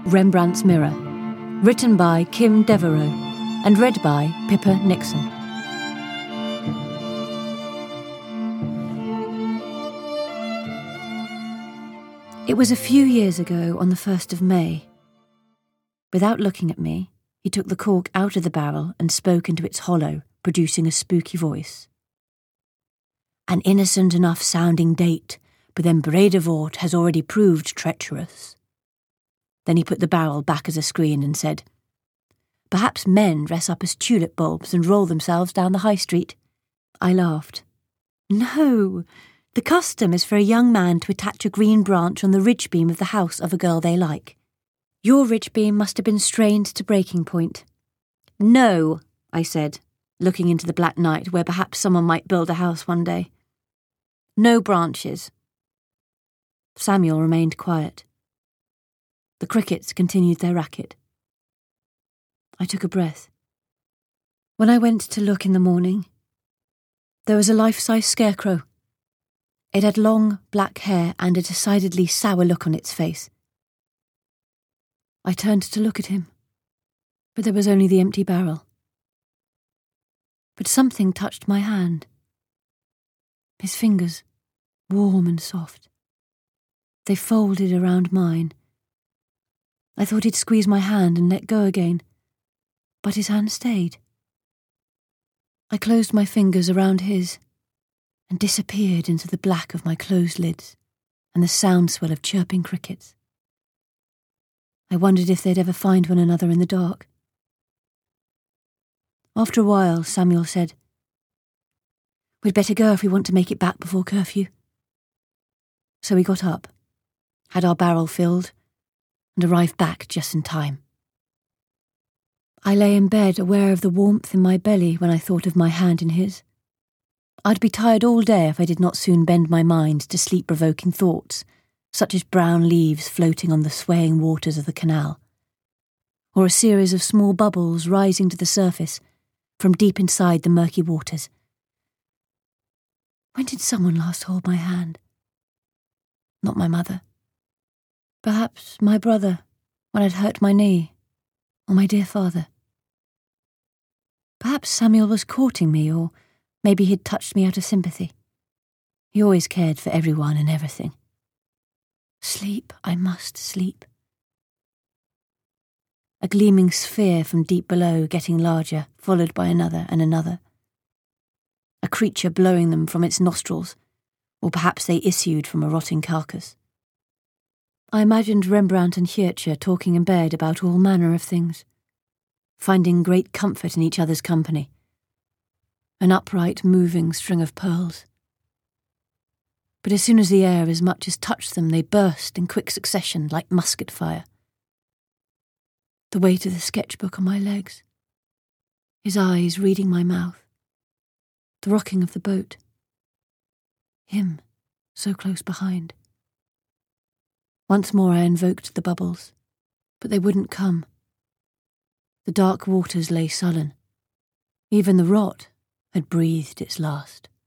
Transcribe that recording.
Rembrandt's Mirror, written by Kim Devereaux and read by Pippa Nixon. It was a few years ago on the 1st of May. Without looking at me, he took the cork out of the barrel and spoke into its hollow, producing a spooky voice. An innocent enough sounding date, but then Bredevort has already proved treacherous. Then he put the barrel back as a screen and said, "Perhaps men dress up as tulip bulbs and roll themselves down the high street." I laughed. "No, the custom is for a young man to attach a green branch on the ridge beam of the house of a girl they like. Your ridge beam must have been strained to breaking point." "No," I said, looking into the black night where perhaps someone might build a house one day. "No branches." Samuel remained quiet. The crickets continued their racket. I took a breath. When I went to look in the morning, there was a life-size scarecrow. It had long, black hair and a decidedly sour look on its face. I turned to look at him, but there was only the empty barrel. But something touched my hand. His fingers, warm and soft. They folded around mine. I thought he'd squeeze my hand and let go again, but his hand stayed. I closed my fingers around his and disappeared into the black of my closed lids and the sound swell of chirping crickets. I wondered if they'd ever find one another in the dark. After a while, Samuel said, "We'd better go if we want to make it back before curfew." So we got up, had our barrel filled, and arrived back just in time. I lay in bed aware of the warmth in my belly when I thought of my hand in his. I'd be tired all day if I did not soon bend my mind to sleep-provoking thoughts, such as brown leaves floating on the swaying waters of the canal, or a series of small bubbles rising to the surface from deep inside the murky waters. When did someone last hold my hand? Not my mother. Perhaps my brother, when I'd hurt my knee, or my dear father. Perhaps Samuel was courting me, or maybe he'd touched me out of sympathy. He always cared for everyone and everything. Sleep, I must sleep. A gleaming sphere from deep below getting larger, followed by another and another. A creature blowing them from its nostrils, or perhaps they issued from a rotting carcass. I imagined Rembrandt and Hircher talking in bed about all manner of things, finding great comfort in each other's company. An upright, moving string of pearls. But as soon as the air as much as touched them, they burst in quick succession like musket fire. The weight of the sketchbook on my legs. His eyes reading my mouth. The rocking of the boat. Him, so close behind. Once more I invoked the bubbles, but they wouldn't come. The dark waters lay sullen. Even the rot had breathed its last.